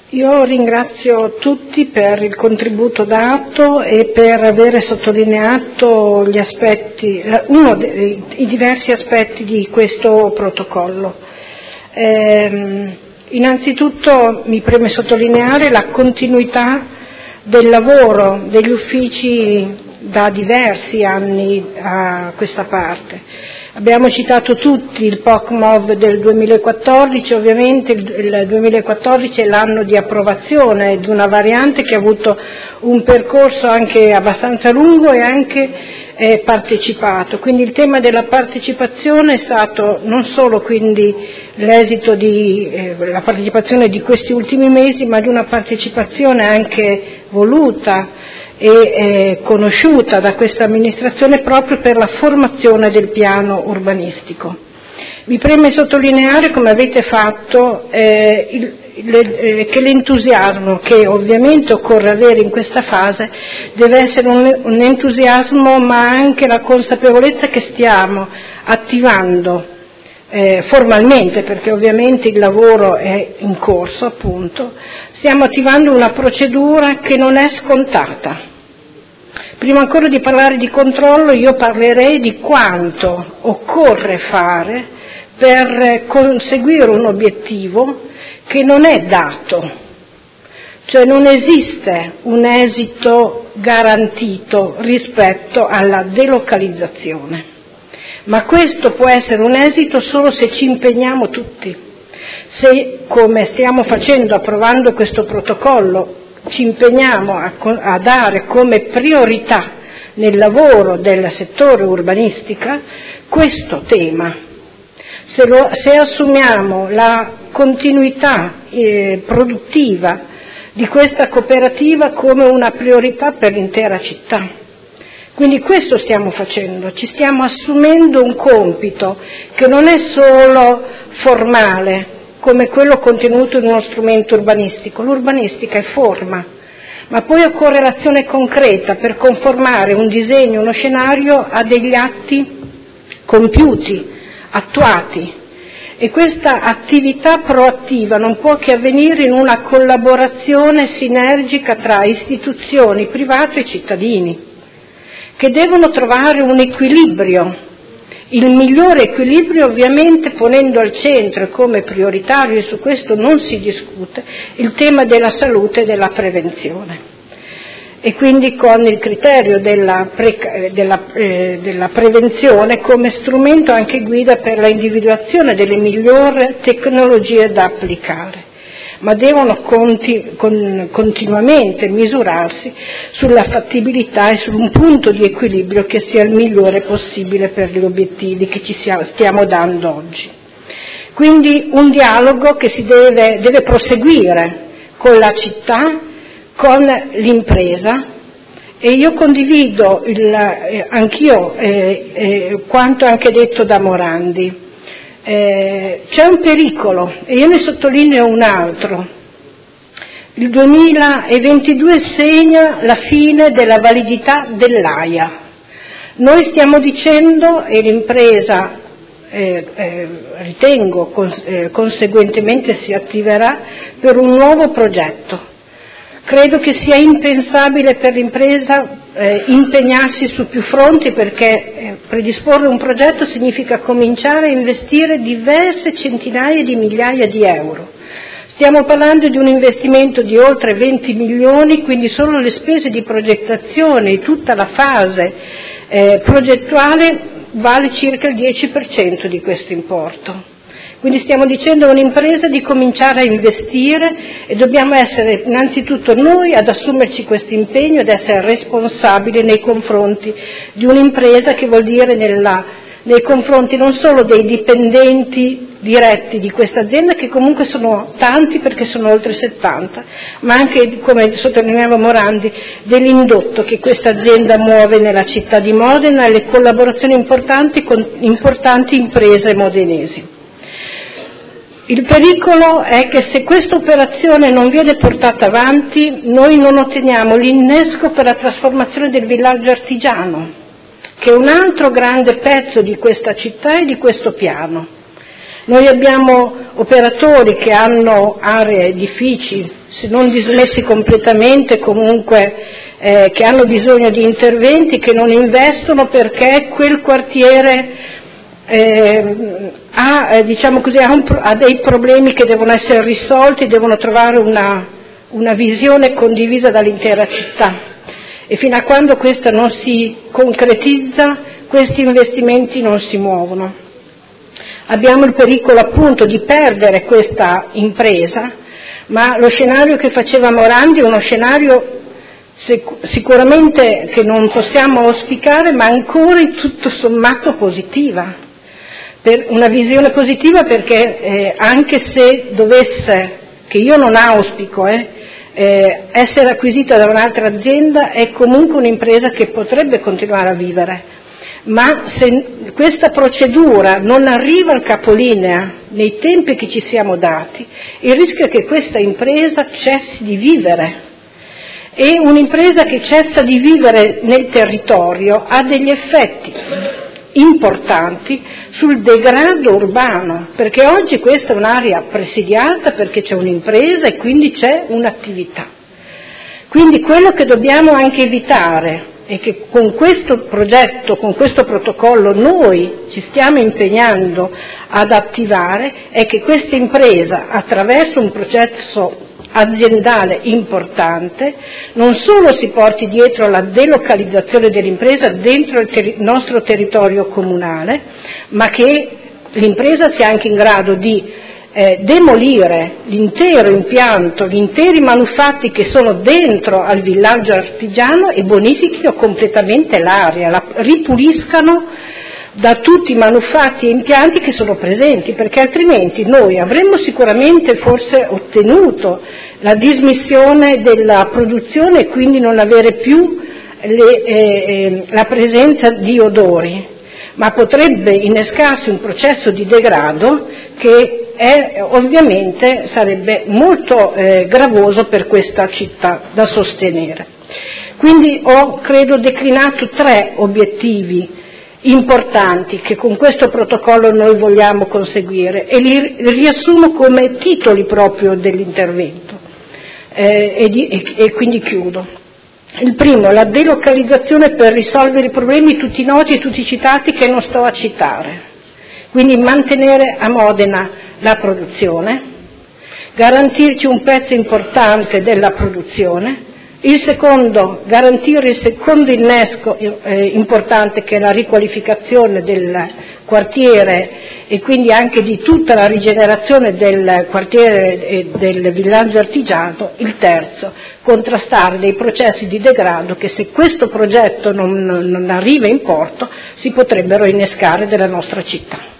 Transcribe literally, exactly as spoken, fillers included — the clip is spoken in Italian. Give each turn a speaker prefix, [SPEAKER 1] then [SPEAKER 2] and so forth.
[SPEAKER 1] Io ringrazio tutti per il contributo dato e per avere sottolineato gli aspetti, uno dei i diversi aspetti di questo protocollo. Eh, innanzitutto mi preme sottolineare la continuità del lavoro degli uffici da diversi anni a questa parte. Abbiamo citato tutti il P O C M O V del duemilaquattordici, ovviamente il duemilaquattordici è l'anno di approvazione di una variante che ha avuto un percorso anche abbastanza lungo e anche eh, partecipato, quindi il tema della partecipazione è stato non solo quindi l'esito di eh, la partecipazione di questi ultimi mesi, ma di una partecipazione anche voluta e eh, conosciuta da questa amministrazione proprio per la formazione del piano urbanistico. Mi preme sottolineare, come avete fatto, eh, il, le, eh, che l'entusiasmo che ovviamente occorre avere in questa fase deve essere un, un entusiasmo, ma anche la consapevolezza che stiamo attivando eh, formalmente, perché ovviamente il lavoro è in corso appunto, stiamo attivando una procedura che non è scontata. Prima ancora di parlare di controllo io parlerei di quanto occorre fare per conseguire un obiettivo che non è dato, cioè non esiste un esito garantito rispetto alla delocalizzazione, ma questo può essere un esito solo se ci impegniamo tutti, se come stiamo facendo approvando questo protocollo ci impegniamo a, a dare come priorità nel lavoro del settore urbanistica questo tema. Se, lo, se assumiamo la continuità eh, produttiva di questa cooperativa come una priorità per l'intera città. Quindi questo stiamo facendo, ci stiamo assumendo un compito che non è solo formale, come quello contenuto in uno strumento urbanistico. L'urbanistica è forma, ma poi occorre l'azione concreta per conformare un disegno, uno scenario a degli atti compiuti, attuati. E questa attività proattiva non può che avvenire in una collaborazione sinergica tra istituzioni, privato e cittadini, che devono trovare un equilibrio. Il migliore equilibrio ovviamente ponendo al centro come prioritario, e su questo non si discute, il tema della salute e della prevenzione. E quindi con il criterio della, pre, della, eh, della prevenzione come strumento anche guida per la individuazione delle migliori tecnologie da applicare. Ma devono conti, con, continuamente misurarsi sulla fattibilità e su un punto di equilibrio che sia il migliore possibile per gli obiettivi che ci sia, stiamo dando oggi. Quindi un dialogo che si deve, deve proseguire con la città, con l'impresa, e io condivido il, eh, anch'io eh, eh, quanto anche detto da Morandi. Eh, c'è un pericolo e io ne sottolineo un altro. Il duemilaventidue segna la fine della validità dell'A I A. Noi stiamo dicendo, e l'impresa eh, eh, ritengo cons- eh, conseguentemente si attiverà per un nuovo progetto. Credo che sia impensabile per l'impresa eh, impegnarsi su più fronti, perché eh, predisporre un progetto significa cominciare a investire diverse centinaia di migliaia di euro. Stiamo parlando di un investimento di oltre venti milioni, quindi solo le spese di progettazione e tutta la fase eh, progettuale vale circa il dieci per cento di questo importo. Quindi stiamo dicendo a un'impresa di cominciare a investire e dobbiamo essere innanzitutto noi ad assumerci questo impegno ed essere responsabili nei confronti di un'impresa, che vuol dire nella, nei confronti non solo dei dipendenti diretti di questa azienda, che comunque sono tanti perché sono oltre settanta, ma anche, come sottolineava Morandi, dell'indotto che questa azienda muove nella città di Modena e le collaborazioni importanti con importanti imprese modenesi. Il pericolo è che se questa operazione non viene portata avanti, noi non otteniamo l'innesco per la trasformazione del villaggio artigiano, che è un altro grande pezzo di questa città e di questo piano. Noi abbiamo operatori che hanno aree, edifici, se non dismessi completamente, comunque eh, che hanno bisogno di interventi, che non investono perché quel quartiere eh, ha, eh, diciamo così, ha, un, ha dei problemi che devono essere risolti, devono trovare una, una visione condivisa dall'intera città. E fino a quando questa non si concretizza, questi investimenti non si muovono. Abbiamo il pericolo appunto di perdere questa impresa, ma lo scenario che faceva Morandi è uno scenario sic- sicuramente che non possiamo auspicare, ma ancora in tutto sommato positiva. Per una visione positiva perché eh, anche se dovesse, che io non auspico, eh, eh, essere acquisita da un'altra azienda, è comunque un'impresa che potrebbe continuare a vivere. Ma se questa procedura non arriva al capolinea nei tempi che ci siamo dati, il rischio è che questa impresa cessi di vivere. E un'impresa che cessa di vivere nel territorio ha degli effetti importanti sul degrado urbano, perché oggi questa è un'area presidiata perché c'è un'impresa e quindi c'è un'attività. Quindi quello che dobbiamo anche evitare e che con questo progetto, con questo protocollo noi ci stiamo impegnando ad attivare, è che questa impresa, attraverso un processo aziendale importante, non solo si porti dietro la delocalizzazione dell'impresa dentro il ter- nostro territorio comunale, ma che l'impresa sia anche in grado di Eh, demolire l'intero impianto, gli interi manufatti che sono dentro al villaggio artigiano e bonifichino completamente l'area, la ripuliscano da tutti i manufatti e impianti che sono presenti, perché altrimenti noi avremmo sicuramente forse ottenuto la dismissione della produzione e quindi non avere più le, eh, eh, la presenza di odori, ma potrebbe innescarsi un processo di degrado che è, ovviamente sarebbe molto eh, gravoso per questa città da sostenere. Quindi ho, credo, declinato tre obiettivi importanti che con questo protocollo noi vogliamo conseguire e li riassumo come titoli proprio dell'intervento eh, e, di, e, e quindi chiudo. Il primo, la delocalizzazione per risolvere i problemi tutti noti e tutti citati che non sto a citare. Quindi mantenere a Modena la produzione, garantirci un pezzo importante della produzione. Il secondo, garantire il secondo innesco eh, importante che è la riqualificazione del quartiere e quindi anche di tutta la rigenerazione del quartiere e del villaggio artigiano. Il terzo, contrastare dei processi di degrado che se questo progetto non, non arriva in porto si potrebbero innescare della nostra città.